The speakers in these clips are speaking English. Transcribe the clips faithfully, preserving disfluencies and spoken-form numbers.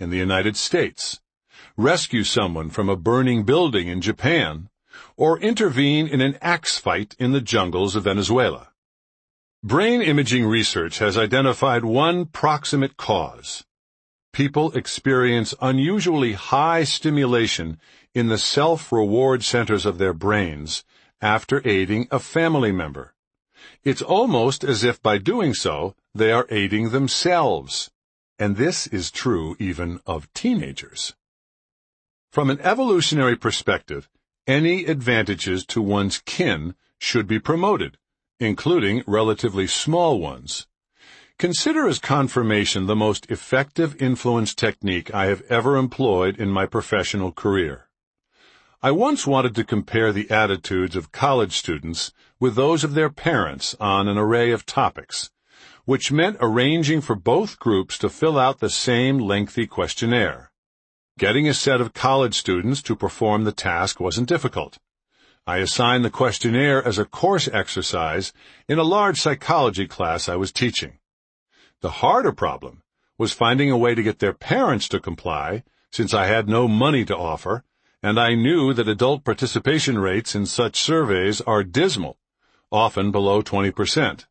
in the United States, rescue someone from a burning building in Japan, or intervene in an axe fight in the jungles of Venezuela. Brain imaging research has identified one proximate cause. People experience unusually high stimulation in the self-reward centers of their brains after aiding a family member. It's almost as if by doing so, they are aiding themselves. And this is true even of teenagers. From an evolutionary perspective, any advantages to one's kin should be promoted, including relatively small ones. Consider as confirmation the most effective influence technique I have ever employed in my professional career. I once wanted to compare the attitudes of college students with those of their parents on an array of topics, which meant arranging for both groups to fill out the same lengthy questionnaire. Getting a set of college students to perform the task wasn't difficult. I assigned the questionnaire as a course exercise in a large psychology class I was teaching. The harder problem was finding a way to get their parents to comply, since I had no money to offer, and I knew that adult participation rates in such surveys are dismal, often below twenty percent.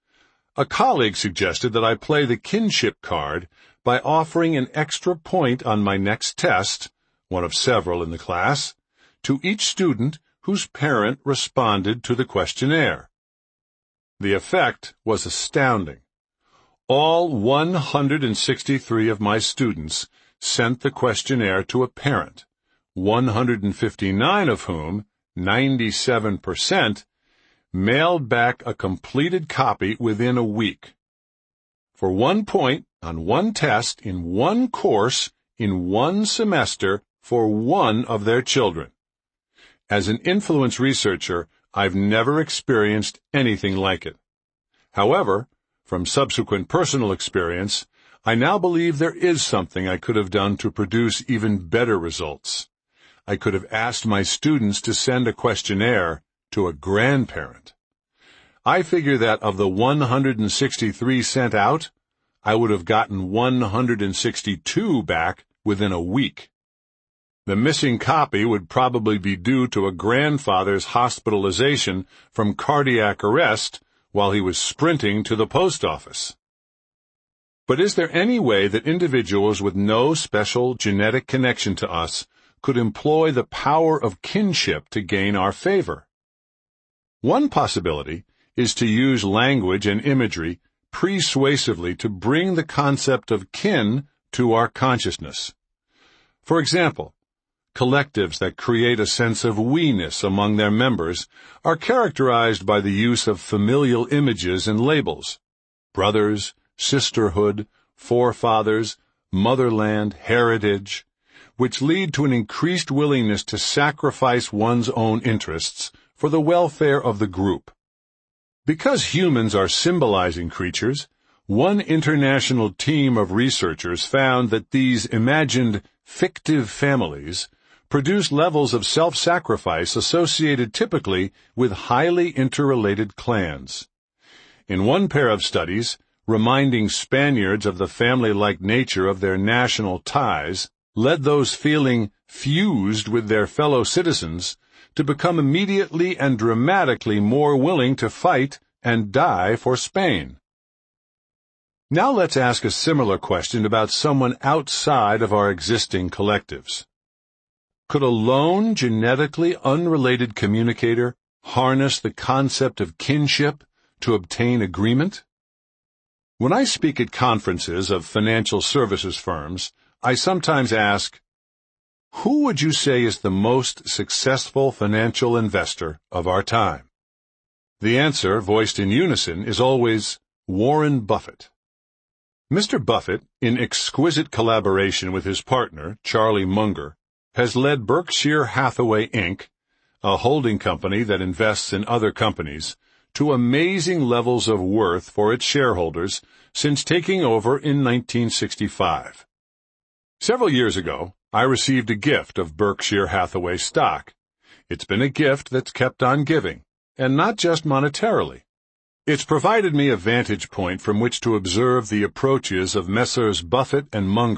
A colleague suggested that I play the kinship card by offering an extra point on my next test, one of several in the class, to each student whose parent responded to the questionnaire. The effect was astounding. All one hundred sixty-three of my students sent the questionnaire to a parent, one hundred fifty-nine of whom, ninety-seven percent, mailed back a completed copy within a week. For one point on one test in one course in one semester for one of their children. As an influence researcher, I've never experienced anything like it. However, from subsequent personal experience, I now believe there is something I could have done to produce even better results. I could have asked my students to send a questionnaire to a grandparent. I figure that of the one hundred sixty-three sent out, I would have gotten one hundred sixty-two back within a week. The missing copy would probably be due to a grandfather's hospitalization from cardiac arrest while he was sprinting to the post office. But is there any way that individuals with no special genetic connection to us could employ the power of kinship to gain our favor? One possibility is to use language and imagery persuasively to bring the concept of kin to our consciousness. For example, collectives that create a sense of we-ness among their members are characterized by the use of familial images and labels: brothers, sisterhood, forefathers, motherland, heritage, which lead to an increased willingness to sacrifice one's own interests for the welfare of the group. Because humans are symbolizing creatures, one international team of researchers found that these imagined fictive families produce levels of self-sacrifice associated typically with highly interrelated clans. In one pair of studies, reminding Spaniards of the family-like nature of their national ties led those feeling fused with their fellow citizens to become immediately and dramatically more willing to fight and die for Spain. Now let's ask a similar question about someone outside of our existing collectives. Could a lone, genetically unrelated communicator harness the concept of kinship to obtain agreement? When I speak at conferences of financial services firms, I sometimes ask, who would you say is the most successful financial investor of our time? The answer, voiced in unison, is always Warren Buffett. Mister Buffett, in exquisite collaboration with his partner, Charlie Munger, has led Berkshire Hathaway, Incorporated, a holding company that invests in other companies, to amazing levels of worth for its shareholders since taking over in nineteen sixty-five. Several years ago, I received a gift of Berkshire Hathaway stock. It's been a gift that's kept on giving, and not just monetarily. It's provided me a vantage point from which to observe the approaches of Messrs. Buffett and Munger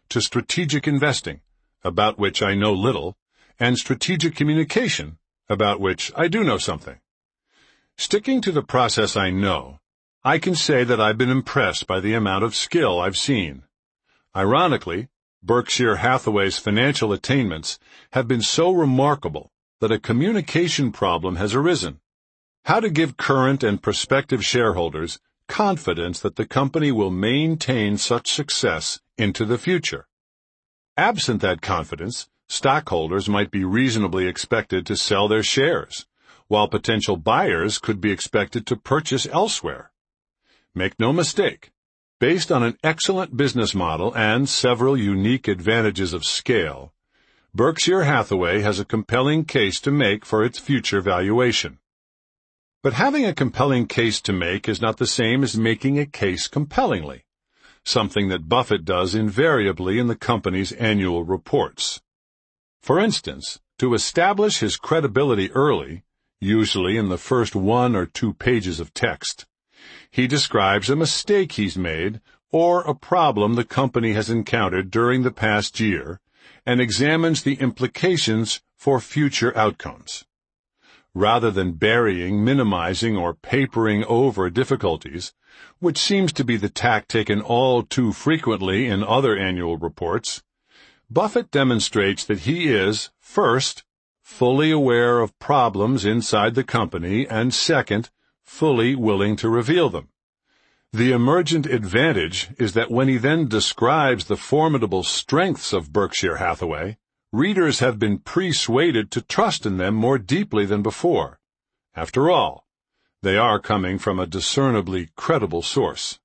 to strategic investing, about which I know little, and strategic communication, about which I do know something. Sticking to the process I know, I can say that I've been impressed by the amount of skill I've seen. Ironically, Berkshire Hathaway's financial attainments have been so remarkable that a communication problem has arisen. How to give current and prospective shareholders confidence that the company will maintain such success into the future. Absent that confidence, stockholders might be reasonably expected to sell their shares, while potential buyers could be expected to purchase elsewhere. Make no mistake, based on an excellent business model and several unique advantages of scale, Berkshire Hathaway has a compelling case to make for its future valuation. But having a compelling case to make is not the same as making a case compellingly, something that Buffett does invariably in the company's annual reports. For instance, to establish his credibility early, usually in the first one or two pages of text, he describes a mistake he's made or a problem the company has encountered during the past year and examines the implications for future outcomes. Rather than burying, minimizing, or papering over difficulties, which seems to be the tack taken all too frequently in other annual reports, Buffett demonstrates that he is, first, fully aware of problems inside the company, and second, fully willing to reveal them. The emergent advantage is that when he then describes the formidable strengths of Berkshire Hathaway, readers have been persuaded to trust in them more deeply than before. After all, they are coming from a discernibly credible source.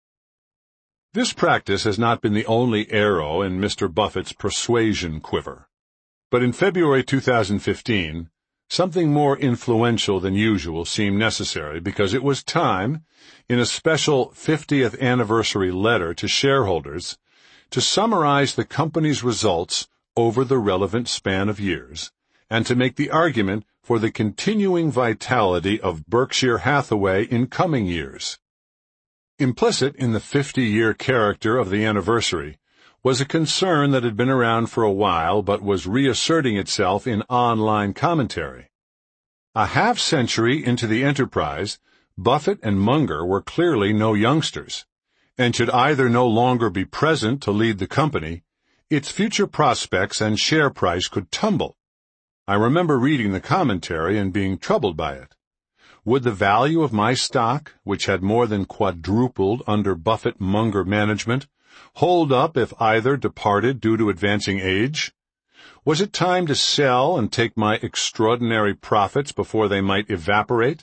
This practice has not been the only arrow in Mister Buffett's persuasion quiver. But in February two thousand fifteen, something more influential than usual seemed necessary because it was time, in a special fiftieth anniversary letter to shareholders, to summarize the company's results over the relevant span of years, and to make the argument for the continuing vitality of Berkshire Hathaway in coming years. Implicit in the fifty-year character of the anniversary was a concern that had been around for a while but was reasserting itself in online commentary. A half-century into the enterprise, Buffett and Munger were clearly no youngsters, and should either no longer be present to lead the company, its future prospects and share price could tumble. I remember reading the commentary and being troubled by it. Would the value of my stock, which had more than quadrupled under Buffett-Munger management, hold up if either departed due to advancing age? Was it time to sell and take my extraordinary profits before they might evaporate?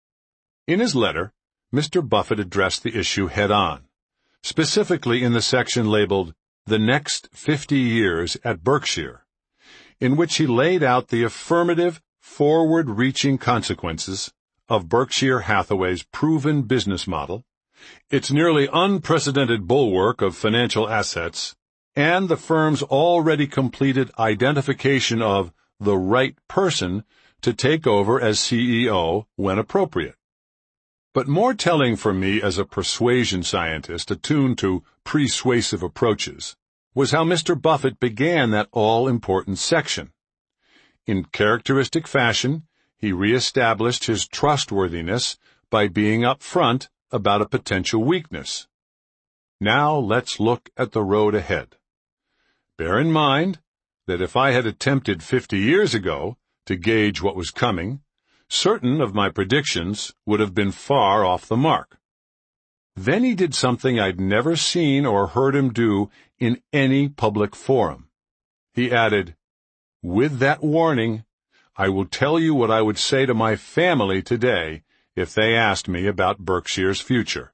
In his letter, Mister Buffett addressed the issue head-on, specifically in the section labeled The Next Fifty Years at Berkshire, in which he laid out the affirmative, forward-reaching consequences of Berkshire Hathaway's proven business model, its nearly unprecedented bulwark of financial assets, and the firm's already completed identification of the right person to take over as C E O when appropriate. But more telling for me as a persuasion scientist attuned to persuasive approaches was how Mister Buffett began that all-important section. In characteristic fashion, he reestablished his trustworthiness by being upfront about a potential weakness. Now let's look at the road ahead. Bear in mind that if I had attempted fifty years ago to gauge what was coming, certain of my predictions would have been far off the mark. Then he did something I'd never seen or heard him do in any public forum. He added, "With that warning, I will tell you what I would say to my family today if they asked me about Berkshire's future."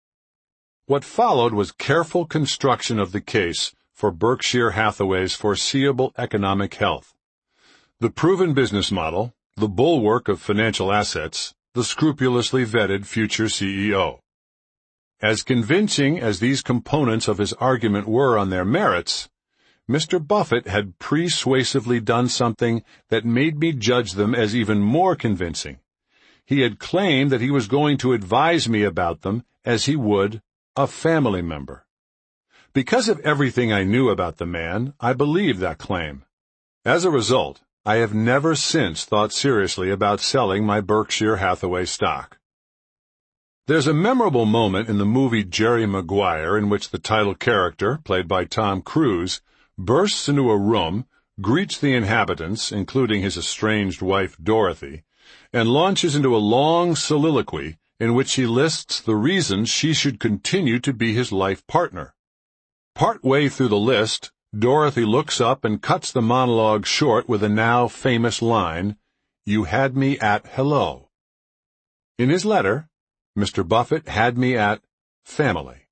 What followed was careful construction of the case for Berkshire Hathaway's foreseeable economic health. The proven business model, the bulwark of financial assets, the scrupulously vetted future C E O. As convincing as these components of his argument were on their merits, Mister Buffett had persuasively done something that made me judge them as even more convincing. He had claimed that he was going to advise me about them as he would a family member. Because of everything I knew about the man, I believed that claim. As a result, I have never since thought seriously about selling my Berkshire Hathaway stock. There's a memorable moment in the movie Jerry Maguire in which the title character, played by Tom Cruise, bursts into a room, greets the inhabitants, including his estranged wife Dorothy, and launches into a long soliloquy in which he lists the reasons she should continue to be his life partner. Partway through the list, Dorothy looks up and cuts the monologue short with a now famous line, "You had me at hello." In his letter, Mister Buffett had me at family.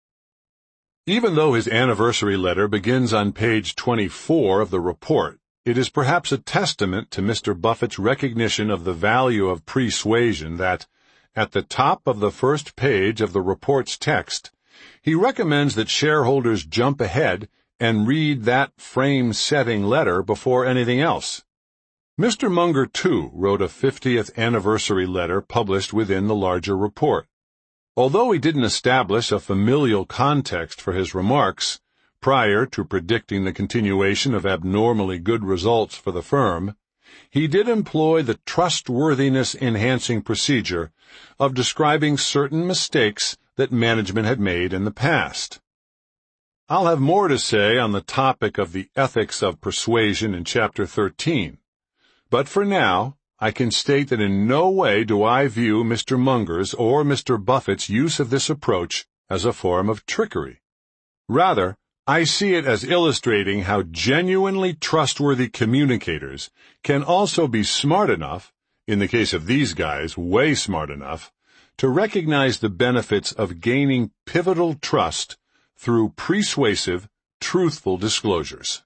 Even though his anniversary letter begins on page twenty-four of the report, it is perhaps a testament to Mister Buffett's recognition of the value of persuasion that, at the top of the first page of the report's text, he recommends that shareholders jump ahead and read that frame-setting letter before anything else. Mister Munger, too, wrote a fiftieth anniversary letter published within the larger report. Although he didn't establish a familial context for his remarks, prior to predicting the continuation of abnormally good results for the firm, he did employ the trustworthiness-enhancing procedure of describing certain mistakes that management had made in the past. I'll have more to say on the topic of the ethics of persuasion in Chapter thirteen. But for now, I can state that in no way do I view Mister Munger's or Mister Buffett's use of this approach as a form of trickery. Rather, I see it as illustrating how genuinely trustworthy communicators can also be smart enough, in the case of these guys, way smart enough, to recognize the benefits of gaining pivotal trust through persuasive, truthful disclosures.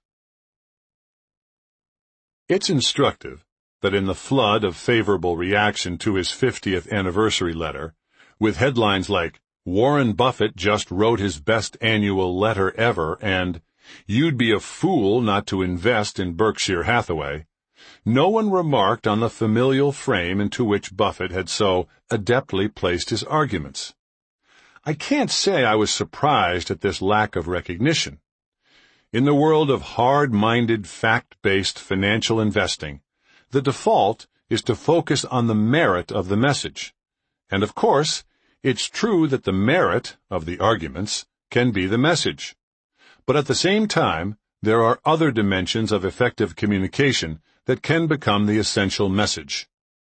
It's instructive that in the flood of favorable reaction to his fiftieth anniversary letter, with headlines like, "Warren Buffett just wrote his best annual letter ever," and "You'd be a fool not to invest in Berkshire Hathaway," no one remarked on the familial frame into which Buffett had so adeptly placed his arguments. I can't say I was surprised at this lack of recognition. In the world of hard-minded, fact-based financial investing, the default is to focus on the merit of the message. And of course, it's true that the merit of the arguments can be the message. But at the same time, there are other dimensions of effective communication that can become the essential message.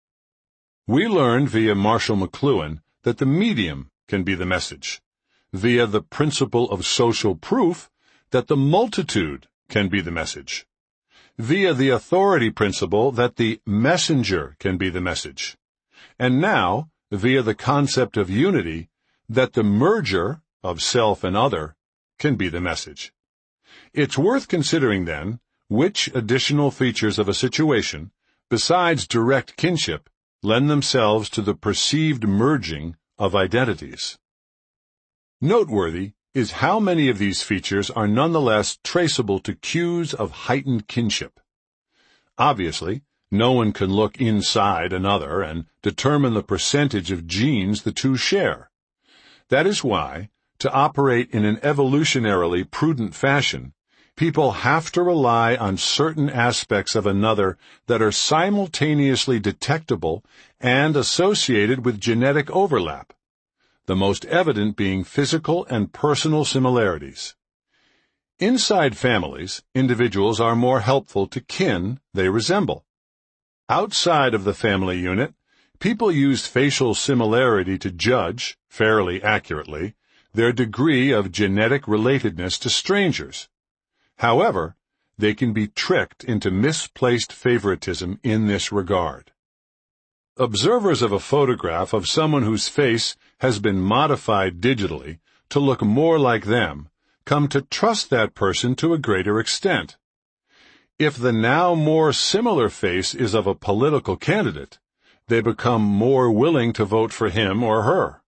We learned via Marshall McLuhan that the medium can be the message, via the principle of social proof that the multitude can be the message, via the authority principle that the messenger can be the message, and now, via the concept of unity, that the merger of self and other can be the message. It's worth considering, then, which additional features of a situation, besides direct kinship, lend themselves to the perceived merging of identities. Noteworthy is how many of these features are nonetheless traceable to cues of heightened kinship. Obviously, no one can look inside another and determine the percentage of genes the two share. That is why, to operate in an evolutionarily prudent fashion, people have to rely on certain aspects of another that are simultaneously detectable and associated with genetic overlap, the most evident being physical and personal similarities. Inside families, individuals are more helpful to kin they resemble. Outside of the family unit, people use facial similarity to judge, fairly accurately, their degree of genetic relatedness to strangers. However, they can be tricked into misplaced favoritism in this regard. Observers of a photograph of someone whose face has been modified digitally to look more like them come to trust that person to a greater extent. If the now more similar face is of a political candidate, they become more willing to vote for him or her.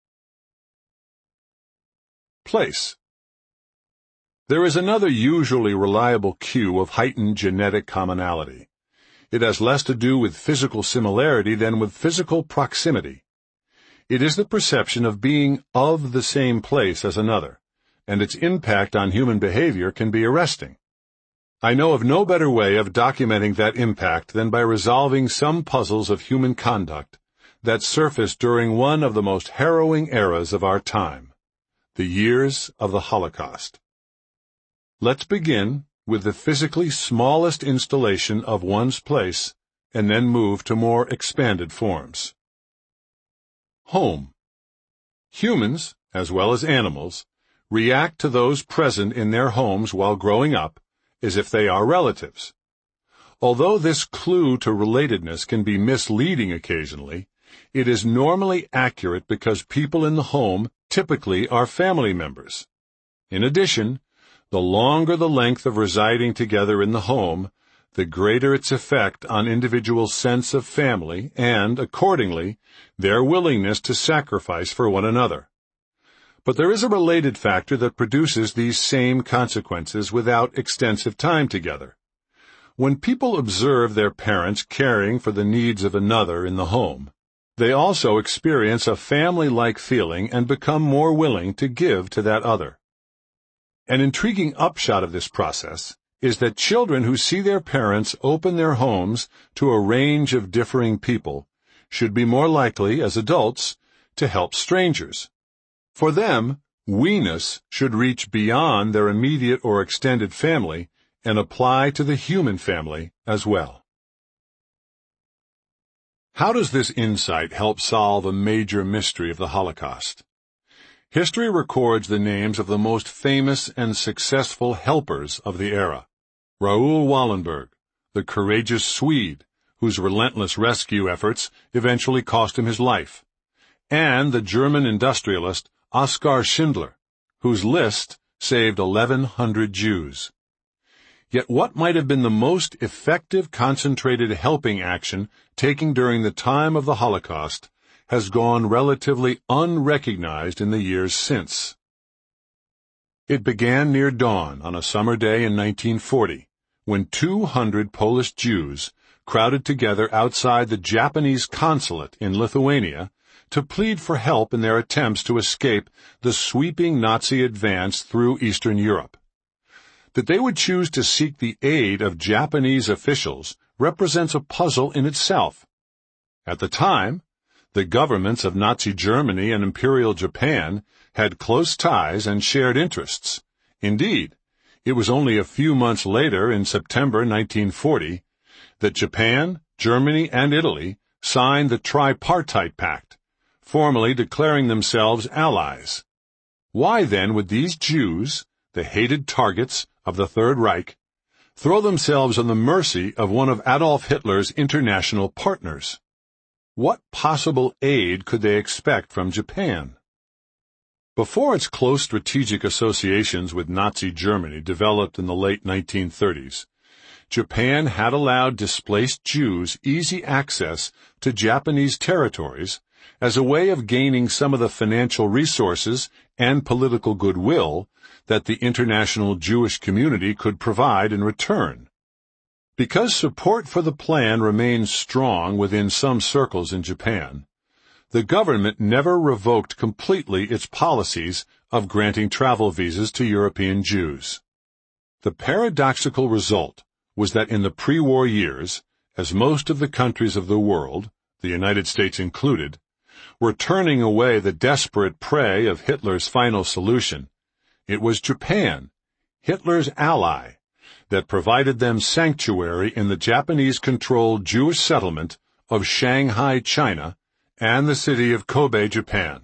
Place. There is another usually reliable cue of heightened genetic commonality. It has less to do with physical similarity than with physical proximity. It is the perception of being of the same place as another, and its impact on human behavior can be arresting. I know of no better way of documenting that impact than by resolving some puzzles of human conduct that surfaced during one of the most harrowing eras of our time, the years of the Holocaust. Let's begin with the physically smallest installation of one's place and then move to more expanded forms. Home. Humans, as well as animals, react to those present in their homes while growing up as if they are relatives. Although this clue to relatedness can be misleading occasionally, it is normally accurate because people in the home typically are family members. In addition, the longer the length of residing together in the home, the greater its effect on individuals' sense of family and, accordingly, their willingness to sacrifice for one another. But there is a related factor that produces these same consequences without extensive time together. When people observe their parents caring for the needs of another in the home, they also experience a family-like feeling and become more willing to give to that other. An intriguing upshot of this process is that children who see their parents open their homes to a range of differing people should be more likely, as adults, to help strangers. For them, we-ness should reach beyond their immediate or extended family and apply to the human family as well. How does this insight help solve a major mystery of the Holocaust? History records the names of the most famous and successful helpers of the era. Raoul Wallenberg, the courageous Swede, whose relentless rescue efforts eventually cost him his life, and the German industrialist Oskar Schindler, whose list saved eleven hundred Jews. Yet what might have been the most effective concentrated helping action taken during the time of the Holocaust has gone relatively unrecognized in the years since. It began near dawn on a summer day in nineteen forty, when two hundred Polish Jews crowded together outside the Japanese consulate in Lithuania to plead for help in their attempts to escape the sweeping Nazi advance through Eastern Europe. That they would choose to seek the aid of Japanese officials represents a puzzle in itself. At the time, the governments of Nazi Germany and Imperial Japan had close ties and shared interests. Indeed, it was only a few months later, in September nineteen forty, that Japan, Germany, and Italy signed the Tripartite Pact, formally declaring themselves allies. Why then would these Jews, the hated targets of the Third Reich, throw themselves on the mercy of one of Adolf Hitler's international partners? What possible aid could they expect from Japan? Before its close strategic associations with Nazi Germany developed in the late nineteen thirties, Japan had allowed displaced Jews easy access to Japanese territories as a way of gaining some of the financial resources and political goodwill that the international Jewish community could provide in return. Because support for the plan remained strong within some circles in Japan, the government never revoked completely its policies of granting travel visas to European Jews. The paradoxical result was that in the pre-war years, as most of the countries of the world, the United States included, were turning away the desperate prey of Hitler's final solution, it was Japan, Hitler's ally, that provided them sanctuary in the Japanese-controlled Jewish settlement of Shanghai, China, and the city of Kobe, Japan.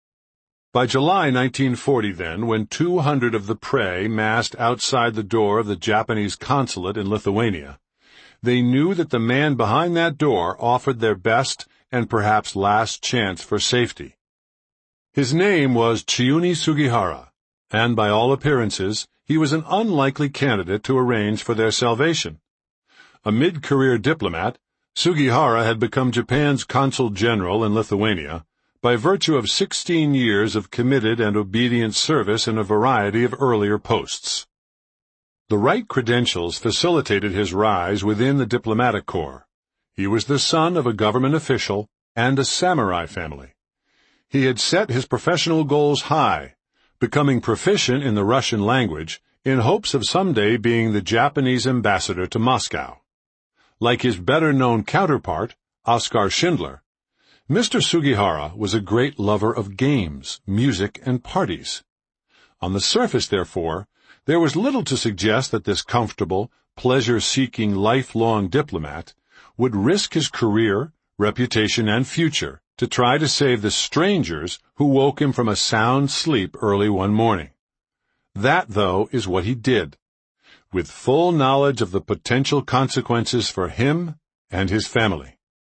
By July nineteen forty, then, when two hundred of the prey massed outside the door of the Japanese consulate in Lithuania, they knew that the man behind that door offered their best and perhaps last chance for safety. His name was Chiune Sugihara, and by all appearances, he was an unlikely candidate to arrange for their salvation. A mid-career diplomat, Sugihara had become Japan's consul general in Lithuania by virtue of sixteen years of committed and obedient service in a variety of earlier posts. The right credentials facilitated his rise within the diplomatic corps. He was the son of a government official and a samurai family. He had set his professional goals high, becoming proficient in the Russian language in hopes of someday being the Japanese ambassador to Moscow. Like his better-known counterpart, Oskar Schindler, Mister Sugihara was a great lover of games, music, and parties. On the surface, therefore, there was little to suggest that this comfortable, pleasure-seeking, lifelong diplomat would risk his career, reputation, and future to try to save the strangers who woke him from a sound sleep early one morning. That, though, is what he did, with full knowledge of the potential consequences for him and his family.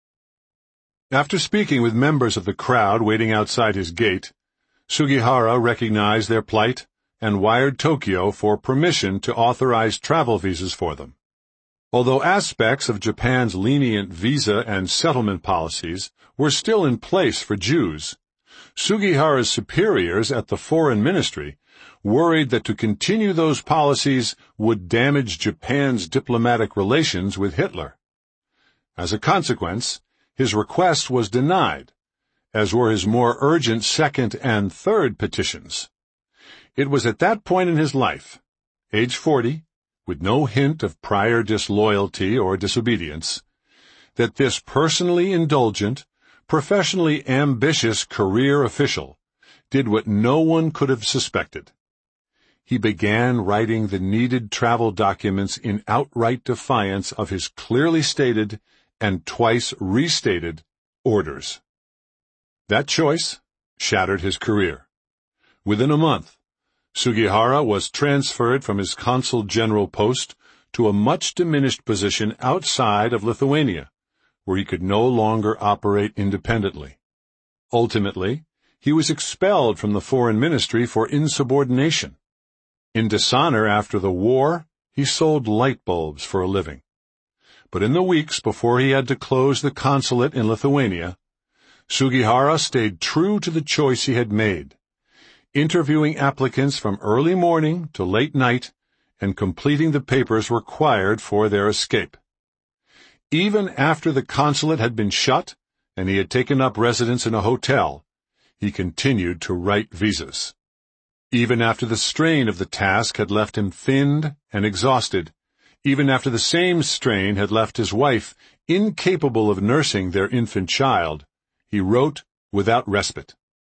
After speaking with members of the crowd waiting outside his gate, Sugihara recognized their plight and wired Tokyo for permission to authorize travel visas for them. Although aspects of Japan's lenient visa and settlement policies were still in place for Jews, Sugihara's superiors at the Foreign Ministry worried that to continue those policies would damage Japan's diplomatic relations with Hitler. As a consequence, his request was denied, as were his more urgent second and third petitions. It was at that point in his life, age forty, with no hint of prior disloyalty or disobedience, that this personally indulgent, professionally ambitious career official did what no one could have suspected. He began writing the needed travel documents in outright defiance of his clearly stated and twice restated orders. That choice shattered his career. Within a month, Sugihara was transferred from his consul general post to a much diminished position outside of Lithuania, where he could no longer operate independently. Ultimately, he was expelled from the Foreign Ministry for insubordination. In dishonor after the war, he sold light bulbs for a living. But in the weeks before he had to close the consulate in Lithuania, Sugihara stayed true to the choice he had made, interviewing applicants from early morning to late night and completing the papers required for their escape. Even after the consulate had been shut and he had taken up residence in a hotel, he continued to write visas. Even after the strain of the task had left him thinned and exhausted, even after the same strain had left his wife incapable of nursing their infant child, he wrote without respite.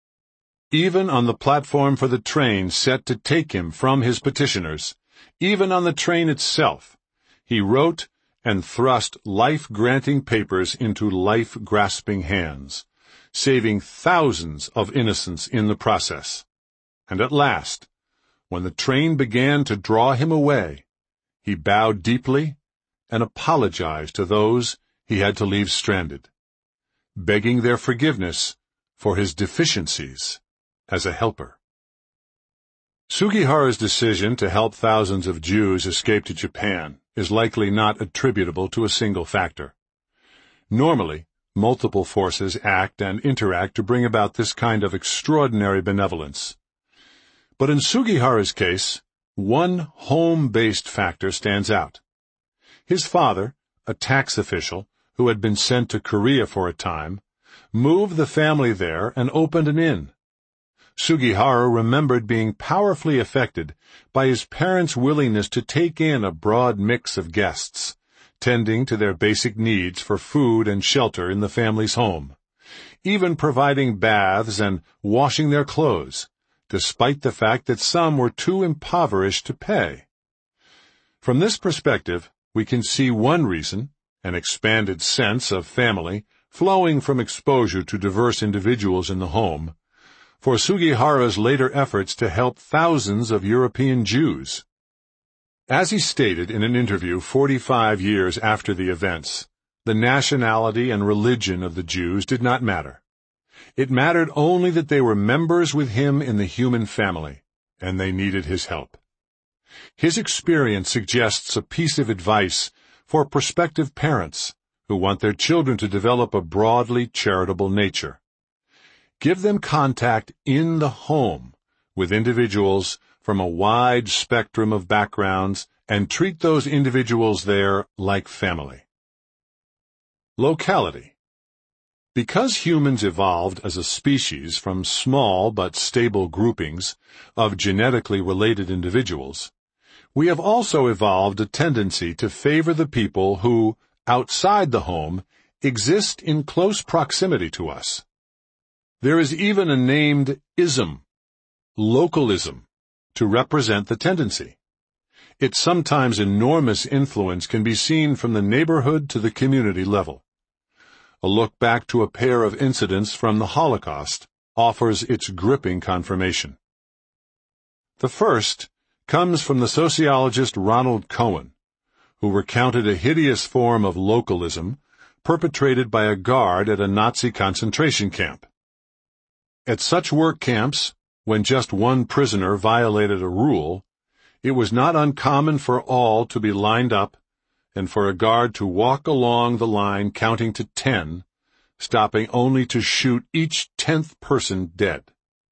Even on the platform for the train set to take him from his petitioners, even on the train itself, he wrote and thrust life-granting papers into life-grasping hands, saving thousands of innocents in the process. And at last, when the train began to draw him away, he bowed deeply and apologized to those he had to leave stranded, begging their forgiveness for his deficiencies as a helper. Sugihara's decision to help thousands of Jews escape to Japan is likely not attributable to a single factor. Normally, multiple forces act and interact to bring about this kind of extraordinary benevolence. But in Sugihara's case, one home-based factor stands out. His father, a tax official who had been sent to Korea for a time, moved the family there and opened an inn. Sugihara remembered being powerfully affected by his parents' willingness to take in a broad mix of guests, tending to their basic needs for food and shelter in the family's home, even providing baths and washing their clothes, despite the fact that some were too impoverished to pay. From this perspective, we can see one reason, an expanded sense of family, flowing from exposure to diverse individuals in the home, for Sugihara's later efforts to help thousands of European Jews. As he stated in an interview forty-five years after the events, the nationality and religion of the Jews did not matter. It mattered only that they were members with him in the human family, and they needed his help. His experience suggests a piece of advice for prospective parents who want their children to develop a broadly charitable nature. Give them contact in the home with individuals from a wide spectrum of backgrounds and treat those individuals there like family. Locality. Because humans evolved as a species from small but stable groupings of genetically related individuals, we have also evolved a tendency to favor the people who, outside the home, exist in close proximity to us. There is even a named ism, localism, to represent the tendency. Its sometimes enormous influence can be seen from the neighborhood to the community level. A look back to a pair of incidents from the Holocaust offers its gripping confirmation. The first comes from the sociologist Ronald Cohen, who recounted a hideous form of localism perpetrated by a guard at a Nazi concentration camp. At such work camps, when just one prisoner violated a rule, it was not uncommon for all to be lined up and for a guard to walk along the line counting to ten, stopping only to shoot each tenth person dead.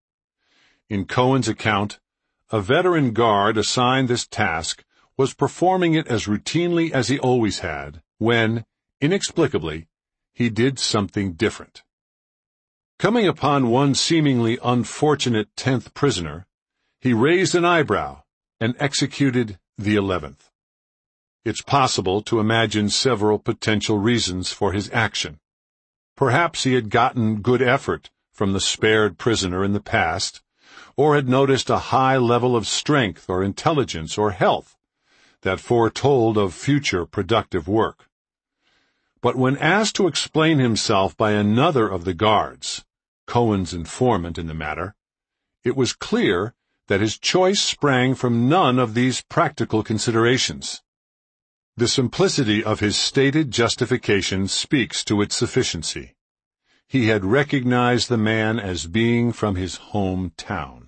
In Cohen's account, a veteran guard assigned this task was performing it as routinely as he always had, when, inexplicably, he did something different. Coming upon one seemingly unfortunate tenth prisoner, he raised an eyebrow and executed the eleventh. It's possible to imagine several potential reasons for his action. Perhaps he had gotten good effort from the spared prisoner in the past, or had noticed a high level of strength or intelligence or health that foretold of future productive work. But when asked to explain himself by another of the guards, Cohen's informant in the matter, it was clear that his choice sprang from none of these practical considerations. The simplicity of his stated justification speaks to its sufficiency. He had recognized the man as being from his hometown.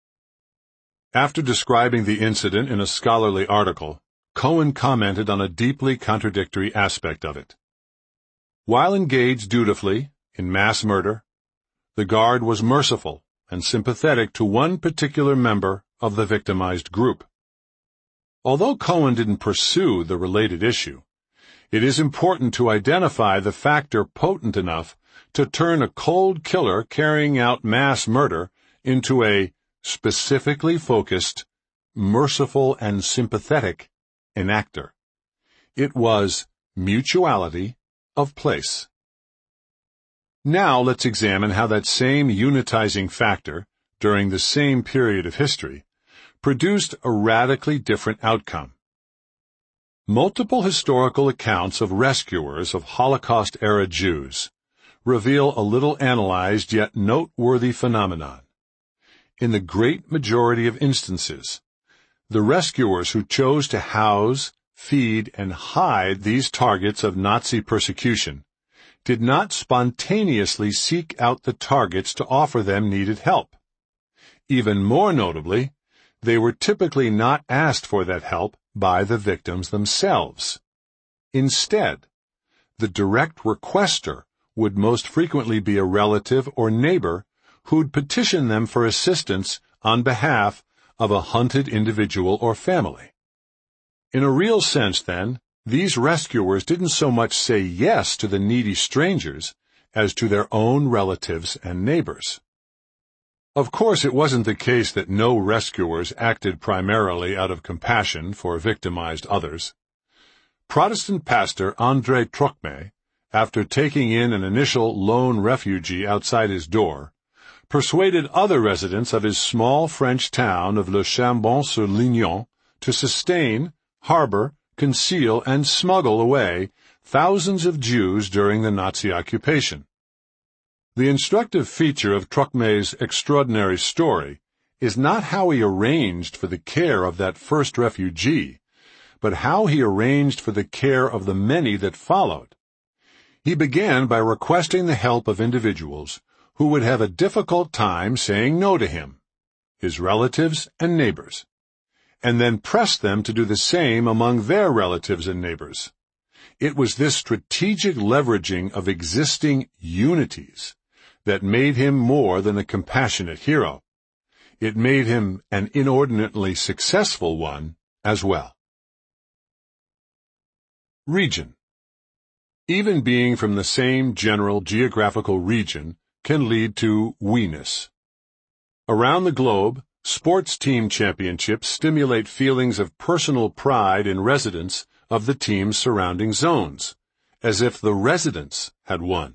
After describing the incident in a scholarly article, Cohen commented on a deeply contradictory aspect of it. While engaged dutifully in mass murder, the guard was merciful and sympathetic to one particular member of the victimized group. Although Cohen didn't pursue the related issue, it is important to identify the factor potent enough to turn a cold killer carrying out mass murder into a specifically focused, merciful and sympathetic enactor. It was mutuality of place. Now let's examine how that same unitizing factor, during the same period of history, produced a radically different outcome. Multiple historical accounts of rescuers of Holocaust-era Jews reveal a little analyzed yet noteworthy phenomenon. In the great majority of instances, the rescuers who chose to house, feed, and hide these targets of Nazi persecution did not spontaneously seek out the targets to offer them needed help. Even more notably, they were typically not asked for that help by the victims themselves. Instead, the direct requester would most frequently be a relative or neighbor who'd petition them for assistance on behalf of a hunted individual or family. In a real sense, then, these rescuers didn't so much say yes to the needy strangers as to their own relatives and neighbors. Of course, it wasn't the case that no rescuers acted primarily out of compassion for victimized others. Protestant pastor André Trocmé, after taking in an initial lone refugee outside his door, persuaded other residents of his small French town of Le Chambon-sur-Lignon to sustain, harbor, conceal, and smuggle away thousands of Jews during the Nazi occupation. The instructive feature of Trocmé's extraordinary story is not how he arranged for the care of that first refugee, but how he arranged for the care of the many that followed. He began by requesting the help of individuals who would have a difficult time saying no to him, his relatives and neighbors, and then pressed them to do the same among their relatives and neighbors. It was this strategic leveraging of existing unities that made him more than a compassionate hero. It made him an inordinately successful one as well. Region. Even being from the same general geographical region can lead to we-ness. Around the globe, sports team championships stimulate feelings of personal pride in residents of the team's surrounding zones, as if the residents had won.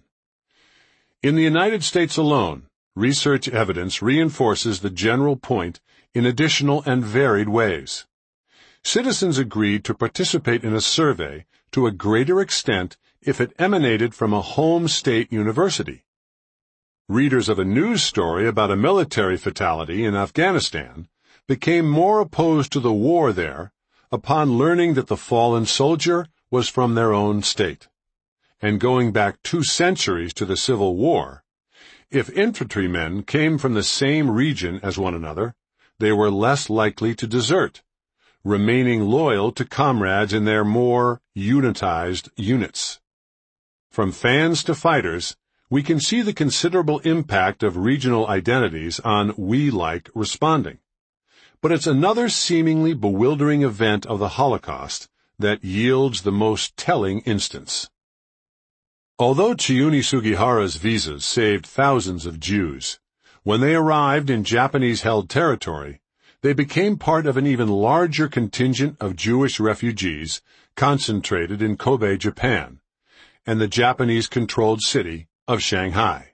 In the United States alone, research evidence reinforces the general point in additional and varied ways. Citizens agreed to participate in a survey to a greater extent if it emanated from a home state university. Readers of a news story about a military fatality in Afghanistan became more opposed to the war there upon learning that the fallen soldier was from their own state. And going back two centuries to the Civil War, if infantrymen came from the same region as one another, they were less likely to desert, remaining loyal to comrades in their more unitized units. From fans to fighters, we can see the considerable impact of regional identities on we-like responding. But it's another seemingly bewildering event of the Holocaust that yields the most telling instance. Although Chiune Sugihara's visas saved thousands of Jews, when they arrived in Japanese-held territory, they became part of an even larger contingent of Jewish refugees concentrated in Kobe, Japan, and the Japanese-controlled city of Shanghai.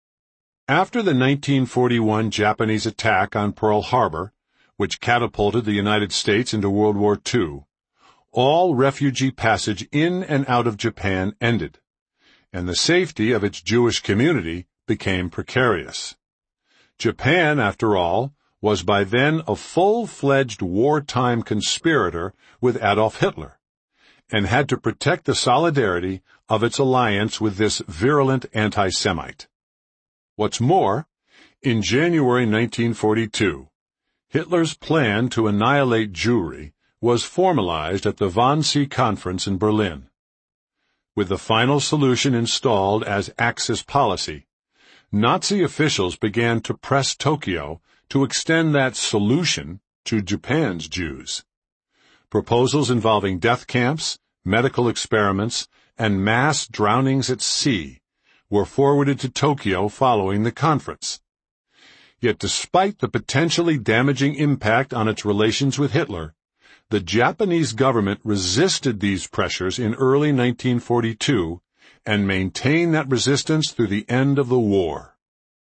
After the nineteen forty-one Japanese attack on Pearl Harbor, which catapulted the United States into World War Two, all refugee passage in and out of Japan ended, and the safety of its Jewish community became precarious. Japan, after all, was by then a full-fledged wartime conspirator with Adolf Hitler, and had to protect the solidarity of its alliance with this virulent anti-Semite. What's more, in January nineteen forty-two, Hitler's plan to annihilate Jewry was formalized at the Wannsee Conference in Berlin. With the final solution installed as Axis policy, Nazi officials began to press Tokyo to extend that solution to Japan's Jews. Proposals involving death camps, medical experiments, and mass drownings at sea were forwarded to Tokyo following the conference. Yet despite the potentially damaging impact on its relations with Hitler, the Japanese government resisted these pressures in early nineteen forty-two and maintained that resistance through the end of the war.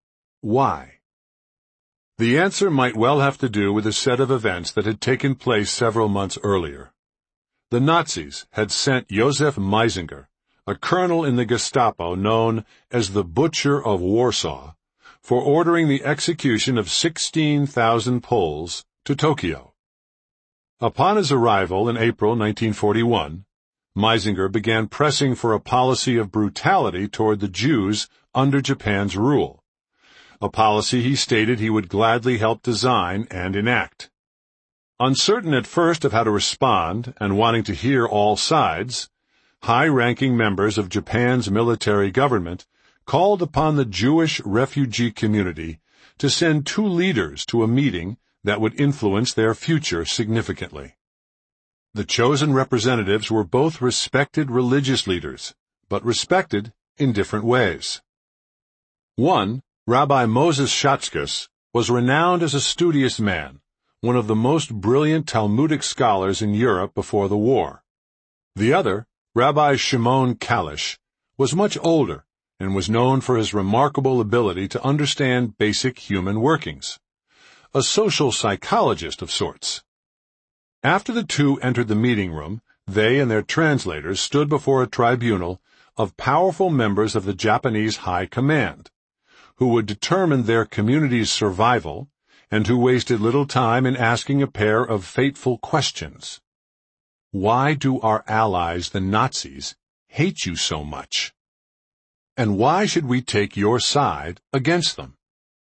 Why? The answer might well have to do with a set of events that had taken place several months earlier. The Nazis had sent Josef Meisinger, a colonel in the Gestapo known as the Butcher of Warsaw, for ordering the execution of sixteen thousand Poles to Tokyo. Upon his arrival in April nineteen forty-one, Meisinger began pressing for a policy of brutality toward the Jews under Japan's rule, a policy he stated he would gladly help design and enact. Uncertain at first of how to respond and wanting to hear all sides, high-ranking members of Japan's military government called upon the Jewish refugee community to send two leaders to a meeting that would influence their future significantly. The chosen representatives were both respected religious leaders, but respected in different ways. One, Rabbi Moses Schatzkus, was renowned as a studious man, one of the most brilliant Talmudic scholars in Europe before the war. The other, Rabbi Shimon Kalish, was much older and was known for his remarkable ability to understand basic human workings, a social psychologist of sorts. After the two entered the meeting room, they and their translators stood before a tribunal of powerful members of the Japanese High Command, who would determine their community's survival and who wasted little time in asking a pair of fateful questions. Why do our allies, the Nazis, hate you so much? And why should we take your side against them?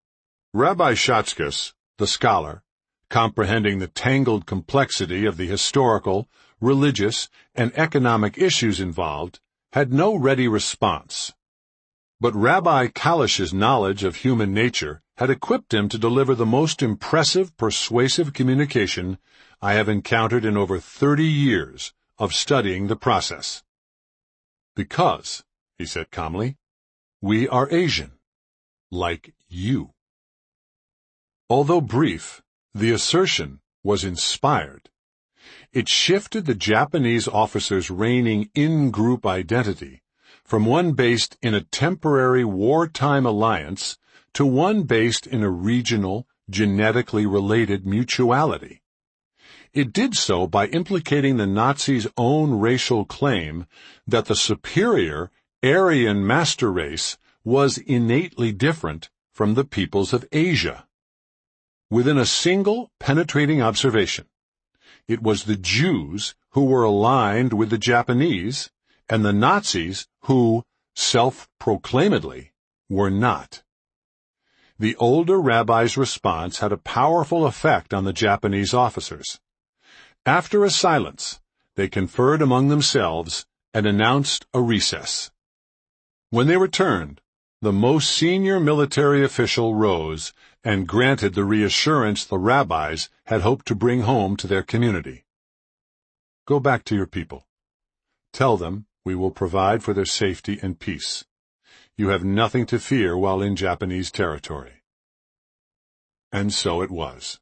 Rabbi Schatzkus, the scholar, comprehending the tangled complexity of the historical, religious, and economic issues involved, had no ready response. But Rabbi Kalish's knowledge of human nature had equipped him to deliver the most impressive, persuasive communication I have encountered in over thirty years of studying the process. Because, he said calmly, we are Asian, like you. Although brief, the assertion was inspired. It shifted the Japanese officers' reigning in-group identity from one based in a temporary wartime alliance to one based in a regional, genetically related mutuality. It did so by implicating the Nazis' own racial claim that the superior Aryan master race was innately different from the peoples of Asia. Within a single penetrating observation, it was the Jews who were aligned with the Japanese, and the Nazis who, self-proclaimedly, were not. The older rabbi's response had a powerful effect on the Japanese officers. After a silence, they conferred among themselves and announced a recess. When they returned, the most senior military official rose and granted the reassurance the rabbis had hoped to bring home to their community. Go back to your people. Tell them we will provide for their safety and peace. You have nothing to fear while in Japanese territory. And so it was.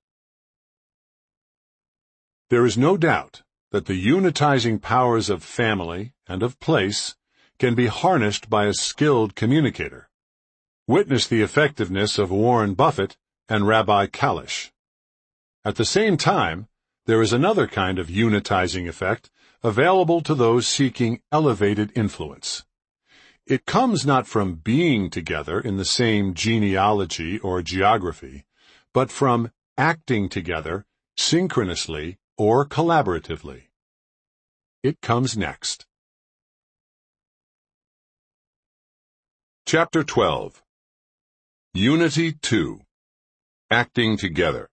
There is no doubt that the unitizing powers of family and of place can be harnessed by a skilled communicator. Witness the effectiveness of Warren Buffett and Rabbi Kalish. At the same time, there is another kind of unitizing effect available to those seeking elevated influence. It comes not from being together in the same genealogy or geography, but from acting together synchronously or collaboratively. It comes next. Chapter twelve. Unity two. Acting Together.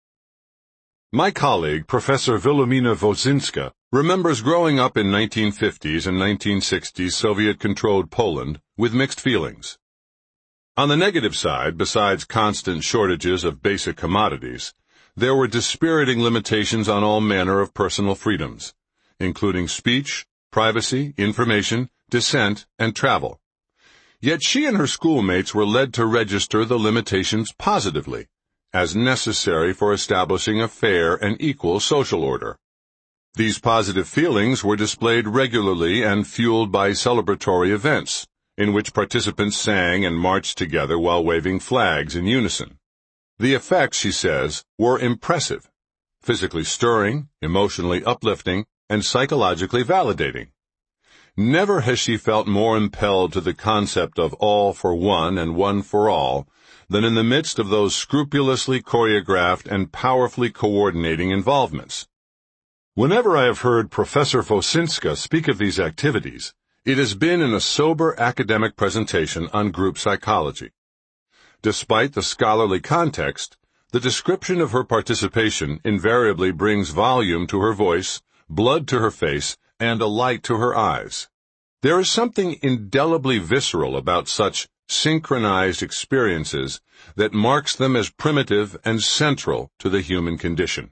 My colleague, Professor Wilhelmina Wozinska, remembers growing up in nineteen fifties and nineteen sixties Soviet-controlled Poland with mixed feelings. On the negative side, besides constant shortages of basic commodities, there were dispiriting limitations on all manner of personal freedoms, including speech, privacy, information, dissent, and travel. Yet she and her schoolmates were led to register the limitations positively, as necessary for establishing a fair and equal social order. These positive feelings were displayed regularly and fueled by celebratory events, in which participants sang and marched together while waving flags in unison. The effects, she says, were impressive, physically stirring, emotionally uplifting, and psychologically validating. Never has she felt more impelled to the concept of all for one and one for all than in the midst of those scrupulously choreographed and powerfully coordinating involvements. Whenever I have heard Professor Wozinska speak of these activities, it has been in a sober academic presentation on group psychology. Despite the scholarly context, the description of her participation invariably brings volume to her voice, blood to her face, and a light to her eyes. There is something indelibly visceral about such synchronized experiences that marks them as primitive and central to the human condition.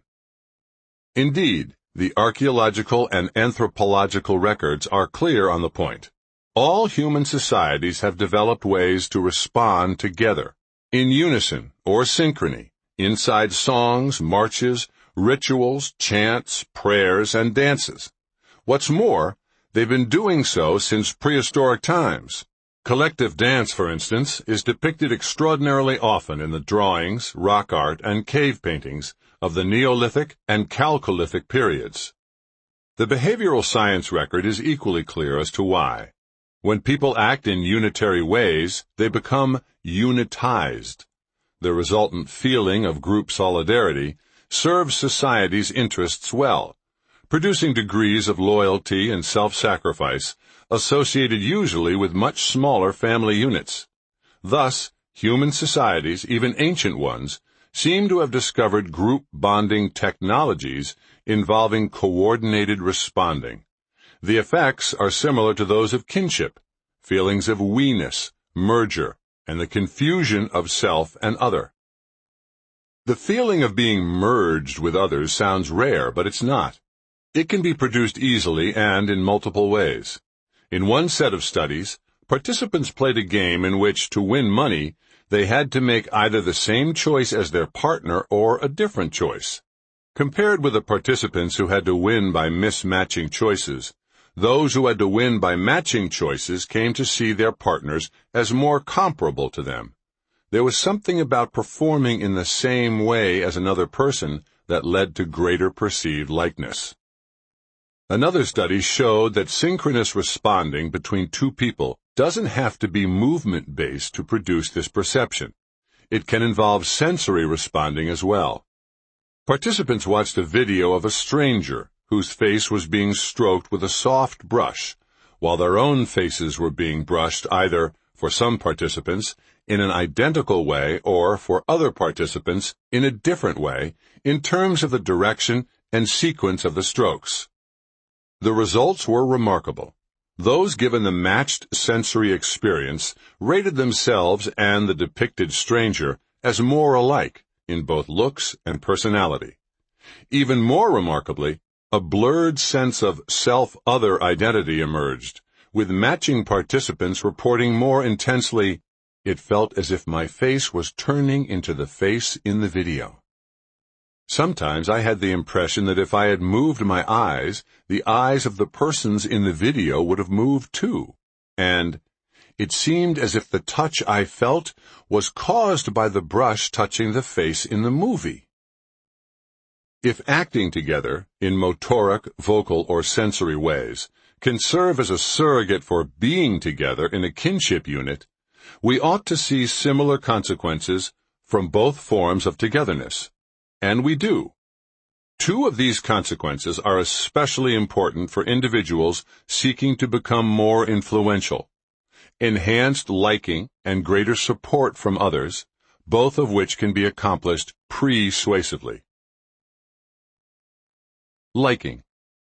Indeed, the archaeological and anthropological records are clear on the point. All human societies have developed ways to respond together, in unison or synchrony, inside songs, marches, rituals, chants, prayers, and dances. What's more, they've been doing so since prehistoric times. Collective dance, for instance, is depicted extraordinarily often in the drawings, rock art, and cave paintings of the Neolithic and Chalcolithic periods. The behavioral science record is equally clear as to why. When people act in unitary ways, they become unitized. The resultant feeling of group solidarity serves society's interests well, producing degrees of loyalty and self-sacrifice associated usually with much smaller family units. Thus, human societies, even ancient ones, seem to have discovered group bonding technologies involving coordinated responding. The effects are similar to those of kinship, feelings of we-ness, merger, and the confusion of self and other. The feeling of being merged with others sounds rare, but it's not. It can be produced easily and in multiple ways. In one set of studies, participants played a game in which, to win money, they had to make either the same choice as their partner or a different choice. Compared with the participants who had to win by mismatching choices, those who had to win by matching choices came to see their partners as more comparable to them. There was something about performing in the same way as another person that led to greater perceived likeness. Another study showed that synchronous responding between two people doesn't have to be movement-based to produce this perception. It can involve sensory responding as well. Participants watched a video of a stranger whose face was being stroked with a soft brush, while their own faces were being brushed either, for some participants, in an identical way or, for other participants, in a different way, in terms of the direction and sequence of the strokes. The results were remarkable. Those given the matched sensory experience rated themselves and the depicted stranger as more alike in both looks and personality. Even more remarkably, a blurred sense of self-other identity emerged, with matching participants reporting more intensely, "It felt as if my face was turning into the face in the video." Sometimes I had the impression that if I had moved my eyes, the eyes of the persons in the video would have moved too, and it seemed as if the touch I felt was caused by the brush touching the face in the movie. If acting together, in motoric, vocal, or sensory ways, can serve as a surrogate for being together in a kinship unit, we ought to see similar consequences from both forms of togetherness. And we do. Two of these consequences are especially important for individuals seeking to become more influential: enhanced liking and greater support from others, both of which can be accomplished persuasively. Liking.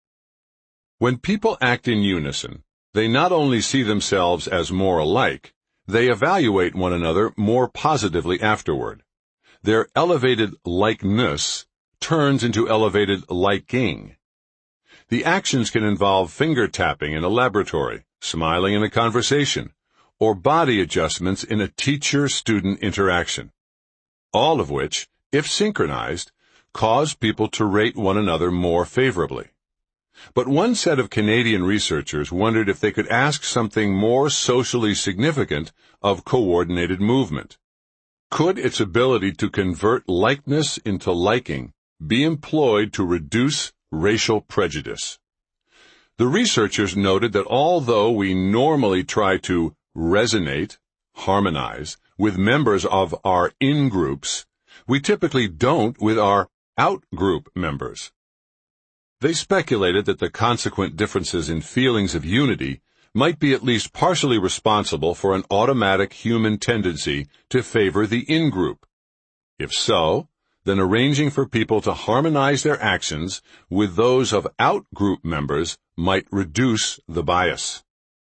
When people act in unison, they not only see themselves as more alike, they evaluate one another more positively afterward. Their elevated likeness turns into elevated liking. The actions can involve finger tapping in a laboratory, smiling in a conversation, or body adjustments in a teacher-student interaction, all of which, if synchronized, cause people to rate one another more favorably. But one set of Canadian researchers wondered if they could ask something more socially significant of coordinated movement. Could its ability to convert likeness into liking be employed to reduce racial prejudice? The researchers noted that although we normally try to resonate, harmonize, with members of our in-groups, we typically don't with our out-group members. They speculated that the consequent differences in feelings of unity might be at least partially responsible for an automatic human tendency to favor the in-group. If so, then arranging for people to harmonize their actions with those of out-group members might reduce the bias.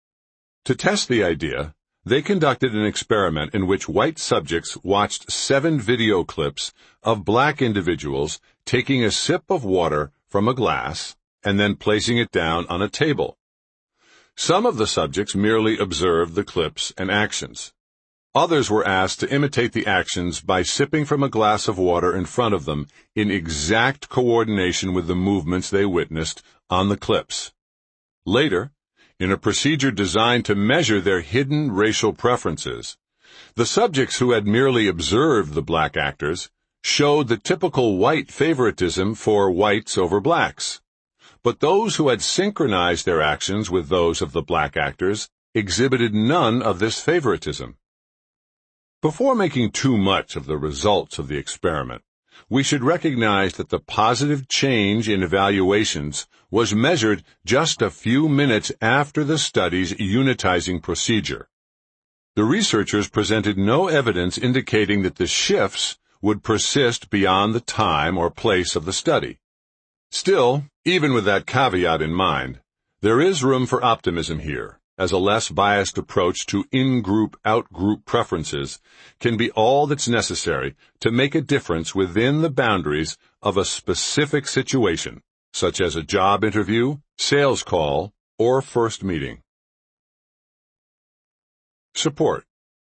To test the idea, they conducted an experiment in which white subjects watched seven video clips of black individuals taking a sip of water from a glass and then placing it down on a table. Some of the subjects merely observed the clips and actions. Others were asked to imitate the actions by sipping from a glass of water in front of them in exact coordination with the movements they witnessed on the clips. Later, in a procedure designed to measure their hidden racial preferences, the subjects who had merely observed the black actors showed the typical white favoritism for whites over blacks. But those who had synchronized their actions with those of the black actors exhibited none of this favoritism. Before making too much of the results of the experiment, we should recognize that the positive change in evaluations was measured just a few minutes after the study's unitizing procedure. The researchers presented no evidence indicating that the shifts would persist beyond the time or place of the study. Still, even with that caveat in mind, there is room for optimism here, as a less biased approach to in-group, out-group preferences can be all that's necessary to make a difference within the boundaries of a specific situation, such as a job interview, sales call, or first meeting. Support.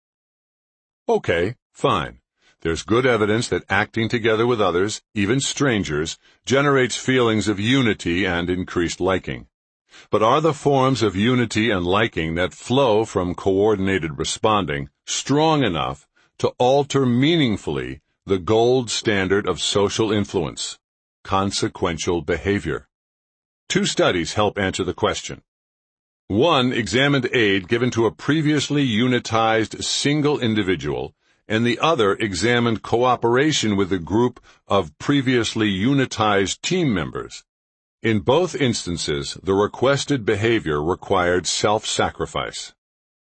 Okay, fine. There's good evidence that acting together with others, even strangers, generates feelings of unity and increased liking. But are the forms of unity and liking that flow from coordinated responding strong enough to alter meaningfully the gold standard of social influence, consequential behavior? Two studies help answer the question. One examined aid given to a previously unitized single individual, and the other examined cooperation with a group of previously unitized team members. In both instances, the requested behavior required self-sacrifice.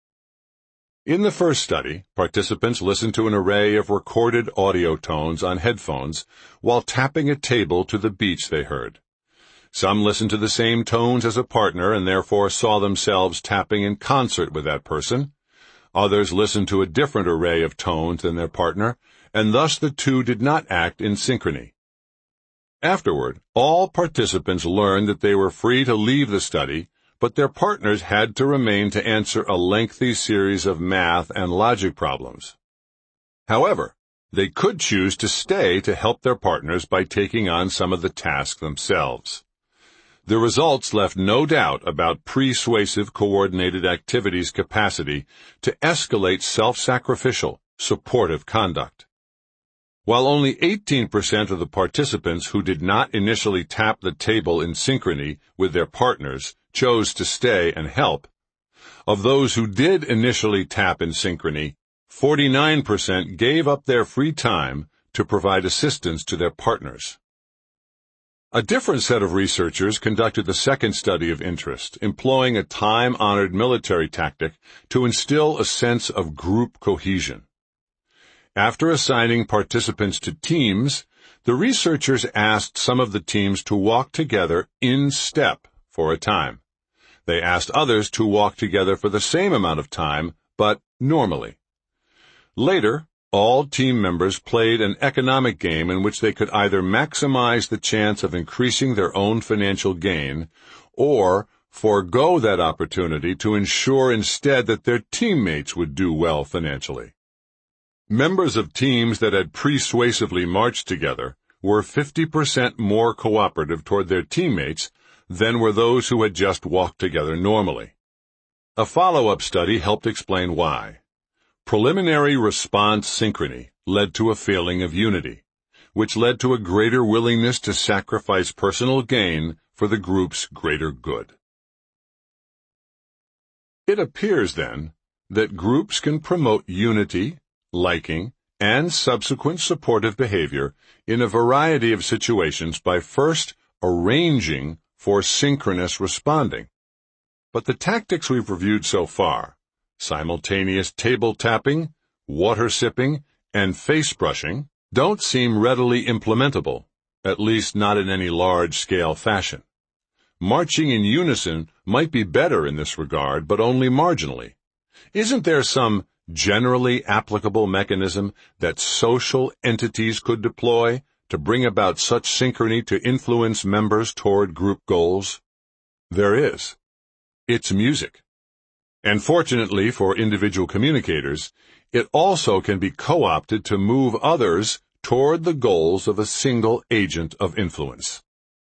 In the first study, participants listened to an array of recorded audio tones on headphones while tapping a table to the beats they heard. Some listened to the same tones as a partner and therefore saw themselves tapping in concert with that person. Others listened to a different array of tones than their partner, and thus the two did not act in synchrony. Afterward, all participants learned that they were free to leave the study, but their partners had to remain to answer a lengthy series of math and logic problems. However, they could choose to stay to help their partners by taking on some of the tasks themselves. The results left no doubt about persuasive coordinated activities' capacity to escalate self-sacrificial, supportive conduct. While only eighteen percent of the participants who did not initially tap the table in synchrony with their partners chose to stay and help, of those who did initially tap in synchrony, forty-nine percent gave up their free time to provide assistance to their partners. A different set of researchers conducted the second study of interest, employing a time-honored military tactic to instill a sense of group cohesion. After assigning participants to teams, the researchers asked some of the teams to walk together in step for a time. They asked others to walk together for the same amount of time, but normally. Later, all team members played an economic game in which they could either maximize the chance of increasing their own financial gain or forego that opportunity to ensure instead that their teammates would do well financially. Members of teams that had persuasively marched together were fifty percent more cooperative toward their teammates than were those who had just walked together normally. A follow-up study helped explain why. Preliminary response synchrony led to a feeling of unity, which led to a greater willingness to sacrifice personal gain for the group's greater good. It appears, then, that groups can promote unity, liking, and subsequent supportive behavior in a variety of situations by first arranging for synchronous responding. But the tactics we've reviewed so far, simultaneous table tapping, water sipping, and face brushing, don't seem readily implementable, at least not in any large-scale fashion. Marching in unison might be better in this regard, but only marginally. Isn't there some generally applicable mechanism that social entities could deploy to bring about such synchrony to influence members toward group goals? There is. It's music. And fortunately for individual communicators, it also can be co-opted to move others toward the goals of a single agent of influence.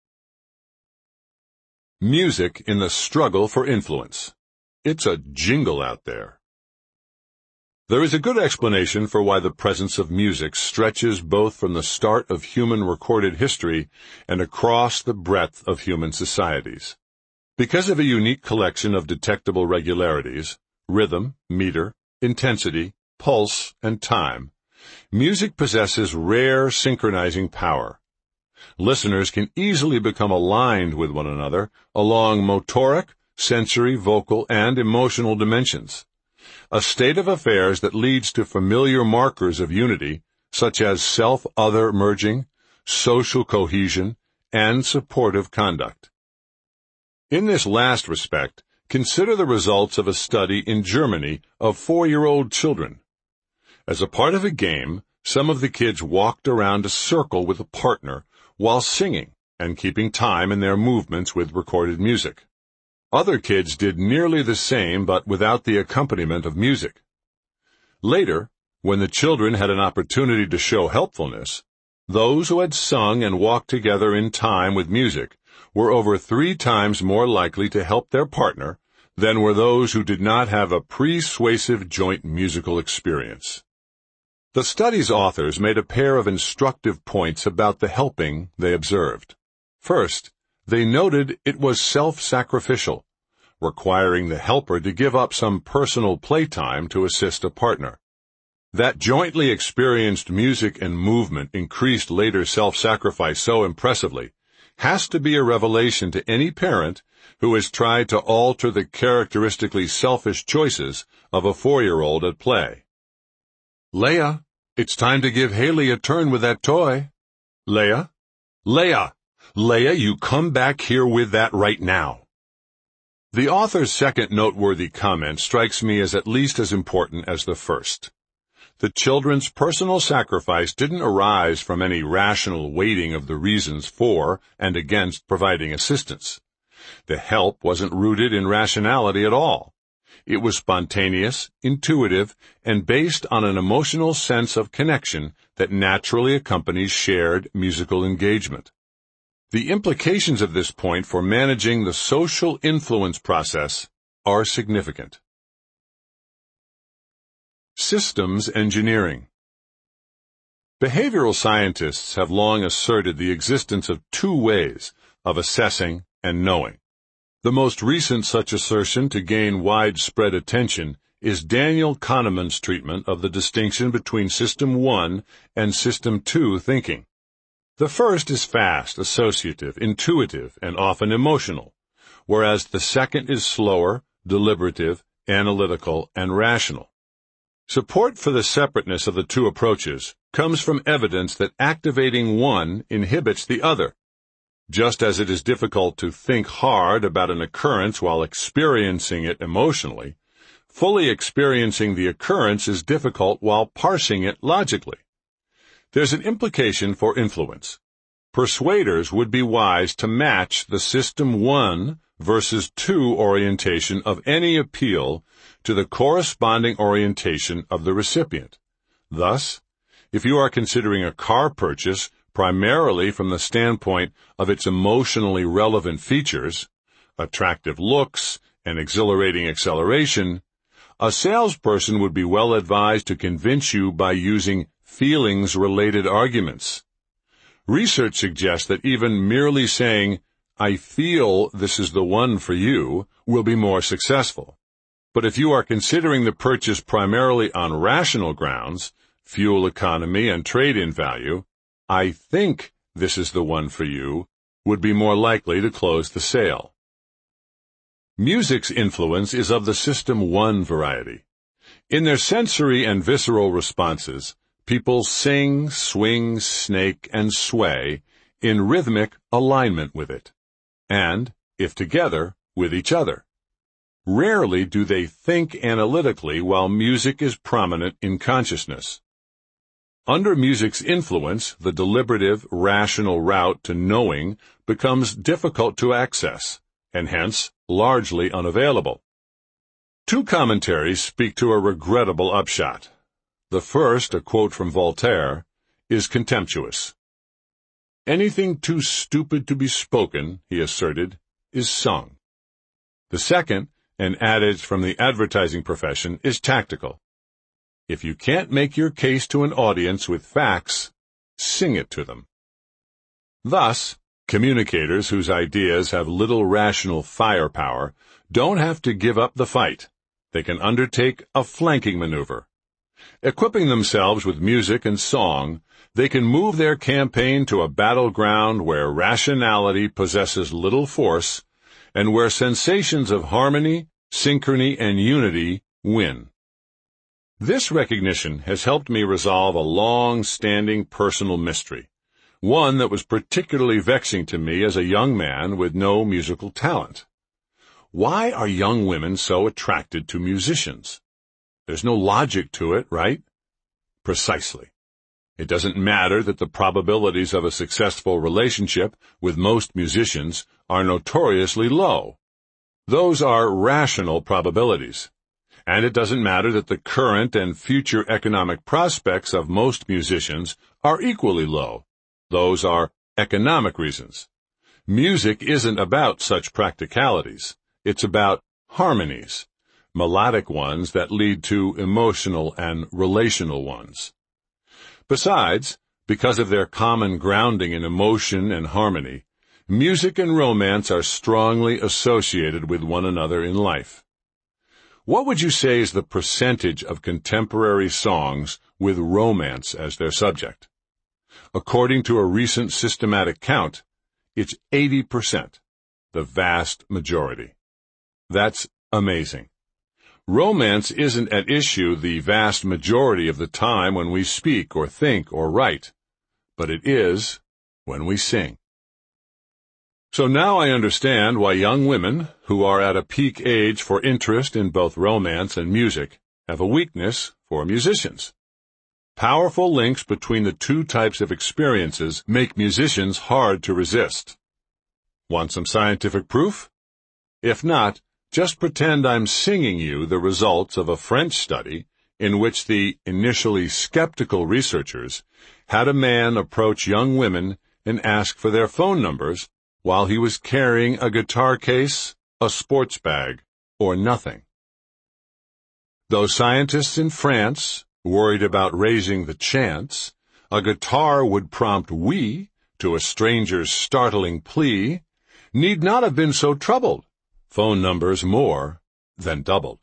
Music in the struggle for influence. It's a jingle out there. There is a good explanation for why the presence of music stretches both from the start of human recorded history and across the breadth of human societies. Because of a unique collection of detectable regularities, rhythm, meter, intensity, pulse, and time, music possesses rare synchronizing power. Listeners can easily become aligned with one another along motoric, sensory, vocal, and emotional dimensions. A state of affairs that leads to familiar markers of unity, such as self-other merging, social cohesion, and supportive conduct. In this last respect, consider the results of a study in Germany of four-year-old children. As a part of a game, some of the kids walked around a circle with a partner while singing and keeping time in their movements with recorded music. Other kids did nearly the same but without the accompaniment of music. Later, when the children had an opportunity to show helpfulness, those who had sung and walked together in time with music were over three times more likely to help their partner than were those who did not have a persuasive joint musical experience. The study's authors made a pair of instructive points about the helping they observed. First, they noted it was self-sacrificial, requiring the helper to give up some personal playtime to assist a partner. That jointly experienced music and movement increased later self-sacrifice so impressively has to be a revelation to any parent who has tried to alter the characteristically selfish choices of a four-year-old at play. Leia, it's time to give Haley a turn with that toy. Leia? Leia! Leia, you come back here with that right now. The author's second noteworthy comment strikes me as at least as important as the first. The children's personal sacrifice didn't arise from any rational weighting of the reasons for and against providing assistance. The help wasn't rooted in rationality at all. It was spontaneous, intuitive, and based on an emotional sense of connection that naturally accompanies shared musical engagement. The implications of this point for managing the social influence process are significant. Systems engineering. Behavioral scientists have long asserted the existence of two ways of assessing and knowing. The most recent such assertion to gain widespread attention is Daniel Kahneman's treatment of the distinction between System one and System two thinking. The first is fast, associative, intuitive, and often emotional, whereas the second is slower, deliberative, analytical, and rational. Support for the separateness of the two approaches comes from evidence that activating one inhibits the other. Just as it is difficult to think hard about an occurrence while experiencing it emotionally, fully experiencing the occurrence is difficult while parsing it logically. There's an implication for influence. Persuaders would be wise to match the System one versus two orientation of any appeal to the corresponding orientation of the recipient. Thus, if you are considering a car purchase primarily from the standpoint of its emotionally relevant features, attractive looks, and exhilarating acceleration, a salesperson would be well advised to convince you by using feelings-related arguments. Research suggests that even merely saying, "I feel this is the one for you," will be more successful. But if you are considering the purchase primarily on rational grounds, fuel economy and trade-in value, "I think this is the one for you," would be more likely to close the sale. Music's influence is of the System one variety. In their sensory and visceral responses, people sing, swing, snake, and sway in rhythmic alignment with it, and, if together, with each other. Rarely do they think analytically while music is prominent in consciousness. Under music's influence, the deliberative, rational route to knowing becomes difficult to access, and hence largely unavailable. Two commentaries speak to a regrettable upshot. The first, a quote from Voltaire, is contemptuous. "Anything too stupid to be spoken," he asserted, "is sung." The second, an adage from the advertising profession, is tactical. If you can't make your case to an audience with facts, sing it to them. Thus, communicators whose ideas have little rational firepower don't have to give up the fight. They can undertake a flanking maneuver. Equipping themselves with music and song, they can move their campaign to a battleground where rationality possesses little force and where sensations of harmony, synchrony, and unity win. This recognition has helped me resolve a long-standing personal mystery, one that was particularly vexing to me as a young man with no musical talent. Why are young women so attracted to musicians? There's no logic to it, right? Precisely. It doesn't matter that the probabilities of a successful relationship with most musicians are notoriously low. Those are rational probabilities. And it doesn't matter that the current and future economic prospects of most musicians are equally low. Those are economic reasons. Music isn't about such practicalities. It's about harmonies, melodic ones that lead to emotional and relational ones. Besides, because of their common grounding in emotion and harmony, music and romance are strongly associated with one another in life. What would you say is the percentage of contemporary songs with romance as their subject? According to a recent systematic count, it's eighty percent, the vast majority. That's amazing. Romance isn't at issue the vast majority of the time when we speak or think or write, but it is when we sing. So now I understand why young women, who are at a peak age for interest in both romance and music, have a weakness for musicians. Powerful links between the two types of experiences make musicians hard to resist. Want some scientific proof? If not, just pretend I'm singing you the results of a French study in which the initially skeptical researchers had a man approach young women and ask for their phone numbers while he was carrying a guitar case, a sports bag, or nothing. Though scientists in France worried about raising the chance a guitar would prompt oui to a stranger's startling plea, need not have been so troubled. Phone numbers more than doubled.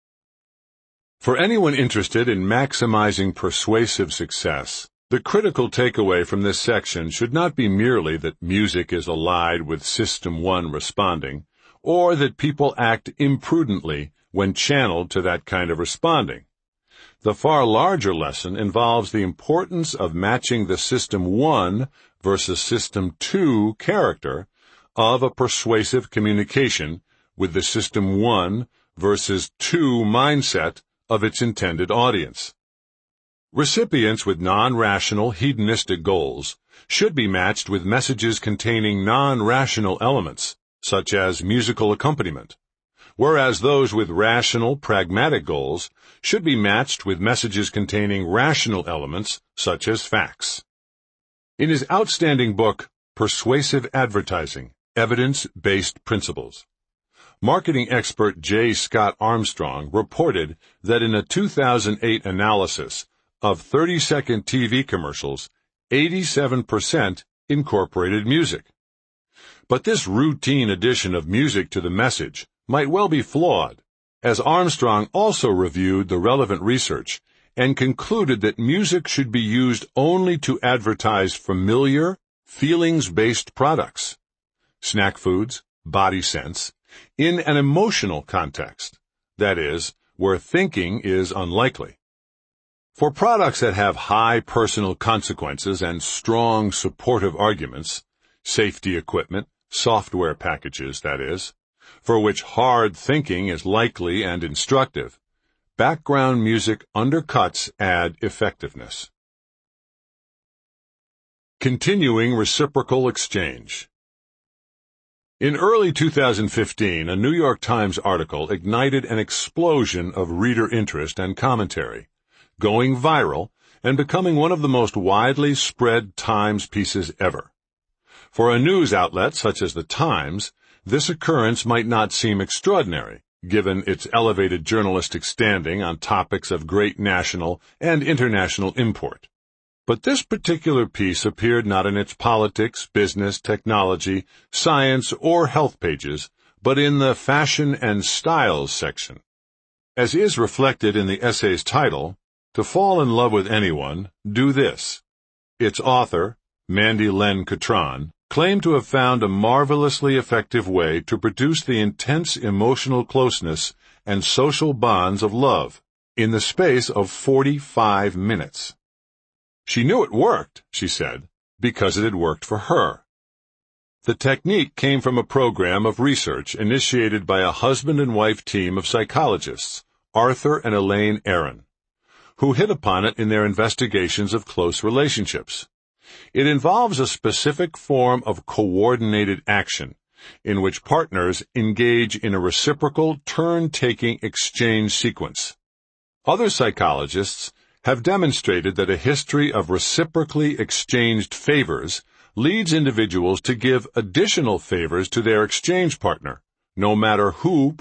For anyone interested in maximizing persuasive success, the critical takeaway from this section should not be merely that music is allied with System one responding, or that people act imprudently when channeled to that kind of responding. The far larger lesson involves the importance of matching the System one versus System two character of a persuasive communication with the System one versus two mindset of its intended audience. Recipients with non-rational hedonistic goals should be matched with messages containing non-rational elements, such as musical accompaniment, whereas those with rational, pragmatic goals should be matched with messages containing rational elements, such as facts. In his outstanding book, Persuasive Advertising, Evidence-Based Principles, marketing expert J. Scott Armstrong reported that in a two thousand eight analysis of thirty-second T V commercials, eighty-seven percent incorporated music. But this routine addition of music to the message might well be flawed, as Armstrong also reviewed the relevant research and concluded that music should be used only to advertise familiar, feelings-based products, snack foods, body scents, in an emotional context, that is, where thinking is unlikely. For products that have high personal consequences and strong supportive arguments, safety equipment, software packages, that is, for which hard thinking is likely and instructive, background music undercuts ad effectiveness. Continuing reciprocal exchange. In early two thousand fifteen, a New York Times article ignited an explosion of reader interest and commentary, going viral and becoming one of the most widely spread Times pieces ever. For a news outlet such as the Times, this occurrence might not seem extraordinary, given its elevated journalistic standing on topics of great national and international import. But this particular piece appeared not in its politics, business, technology, science, or health pages, but in the fashion and styles section. As is reflected in the essay's title, To Fall in Love with Anyone, Do This. Its author, Mandy Len Catron, claimed to have found a marvelously effective way to produce the intense emotional closeness and social bonds of love in the space of forty-five minutes. She knew it worked, she said, because it had worked for her. The technique came from a program of research initiated by a husband and wife team of psychologists, Arthur and Elaine Aron, who hit upon it in their investigations of close relationships. It involves a specific form of coordinated action in which partners engage in a reciprocal turn-taking exchange sequence. Other psychologists have demonstrated that a history of reciprocally exchanged favors leads individuals to give additional favors to their exchange partner, no matter who